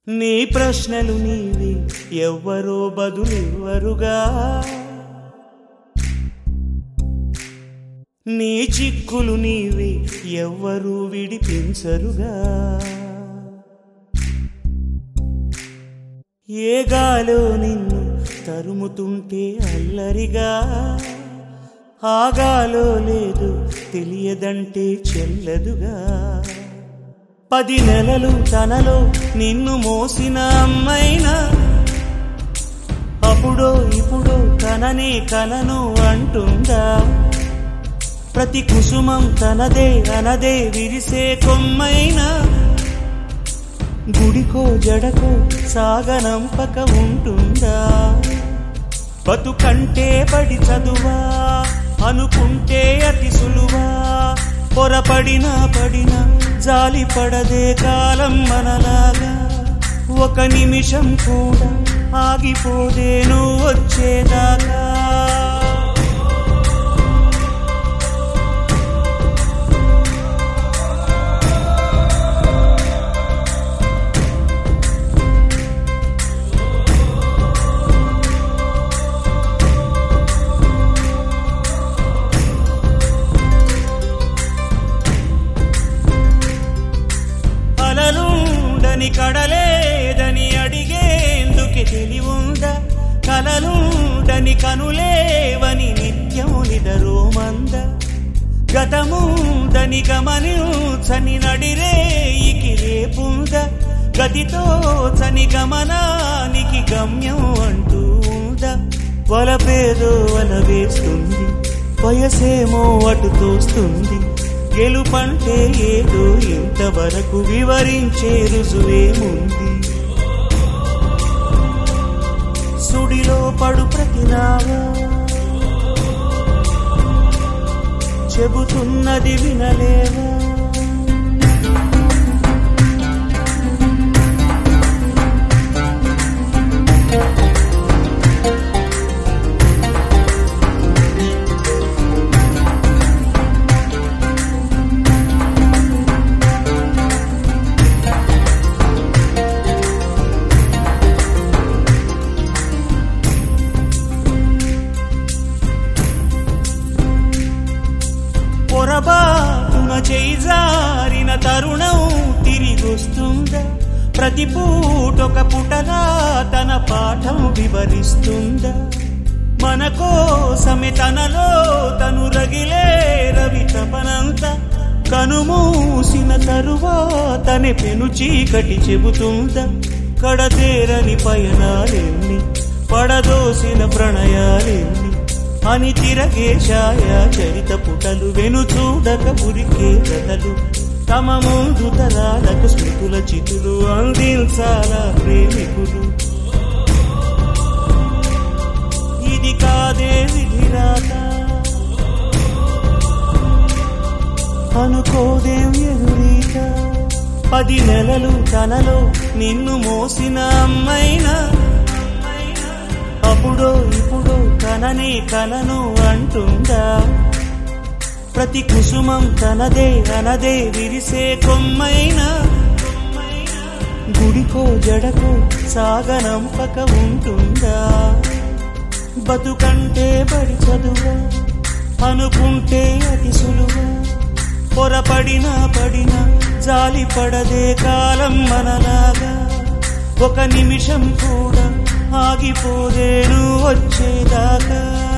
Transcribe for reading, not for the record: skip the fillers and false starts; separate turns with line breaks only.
నీ ప్రశ్నలు నీవి ఎవ్వరో బదులెవ్వరుగా, నీ చిక్కులు నీవి ఎవ్వరూ విడిపించరుగా. ఏ గాలో నిన్ను తరుముతుంటే అల్లరిగా, ఆగాలో లేదు తెలియదంటే చెల్లదుగా. 10 నెలలు తనలో నిన్ను మోసిన అమ్మైనా, అప్పుడో ఇప్పుడో తననే కలను అంటుందా. ప్రతి కుసుమం తనదే అనదే విరిసే కొమ్మైనా, గుడికో జడకో సాగనంపక ఉంటుందా. బతుకంటే బడి చదువా అనుకుంటే అతి సులువా, పొరపడినా పడినా జాలి పడదే కాలం మనలాగా. ఒక నిమిషం కూడా ఆగిపోదే నువ్వు వచ్చేదాకా. కలలుండని కడలేదని అడిగేందుకే తెలివుందా, కలలుండని కనులేవని నిత్యం నిదరోమంద. గతముందని గమనించని నడిరేయికి రేపుందా, గతితో చని గమనానికి గమ్యం అంటూ ఉందా. వలపేదో వల వేస్తుంది, వయసేమో అటు తోస్తుంది. గెలుపంటే ఏదో ఇంతవరకు వివరించే రుజువేముంది. సుడిలో పడు ప్రతినావా చెబుతున్నది వినలేవా. పొరబాటున చేజారిన తరుణం తిరిగొస్తుందా, ప్రతి పూటొక పుటగా తన పాఠం వివరిస్తుందా. మన కోసమే తనలో తను రగిలే రవి తపనంత, కనుమూసిన తరువాతనే పెను చీకటి చెబుతుందా. కడతేరని పయనాలెన్ని, పడదోసిన ప్రణయాలెన్ని అని తిరగే ఛాయా చరిత పుటలు. వెను చూడక ఉరికే కథలు, తమ ముందు తరాలకు స్మృతుల చితులు అందించాలా ప్రేమికులు. ఇది కాదే విధిరాత అనుకోదేం ఎదురీత. 10 నెలలు తనలో నిన్ను మోసిన అమ్మైనా, అప్పుడో ఇప్పుడో తననే కలను అంటుందా. ప్రతి కుసుమం తనదే అనదే విరిసే కొమ్మైనా, గుడికో జడకో సాగనంపక ఉంటుందా. బతుకంటే బడి చదువా అనుకుంటే అతి సులువా, పొరపడినా పడినా జాలి పడదే కాలం మనలాగా. ఒక నిమిషం కూడా ఆగిపోదే నువ్వు వచ్చేదాకా.